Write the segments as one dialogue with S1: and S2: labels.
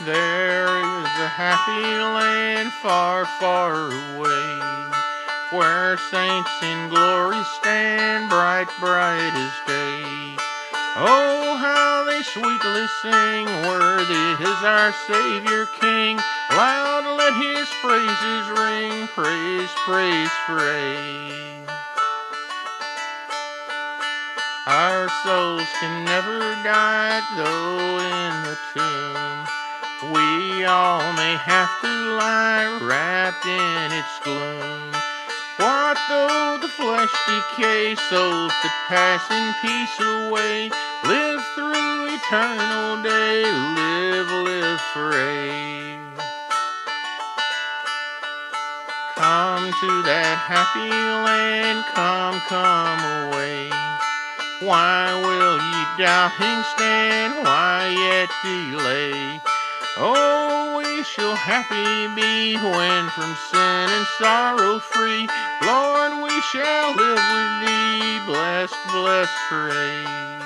S1: There is a happy land far, far away, where saints in glory stand bright, bright as day. Oh, how they sweetly sing, worthy is our Savior King. Loud let his praises ring, praise, praise, praise. Our souls can never die, though in the tomb we all may have to lie wrapped in its gloom. What though the flesh decay, souls that pass in peace away, live through eternal day, live, live for aye. Come to that happy land, come, come away. Why will ye doubting stand? Why yet delay? Oh, we shall happy be when from sin and sorrow free, Lord, we shall live with thee, blessed, blessed for aye.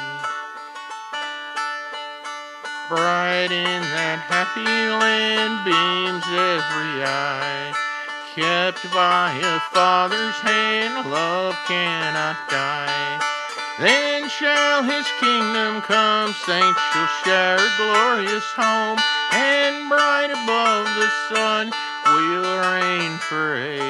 S1: Bright in that happy land beams every eye, kept by a Father's hand, love cannot die. Then shall his kingdom come, saints shall share a glorious home, and bright above the sun we'll reign for aye.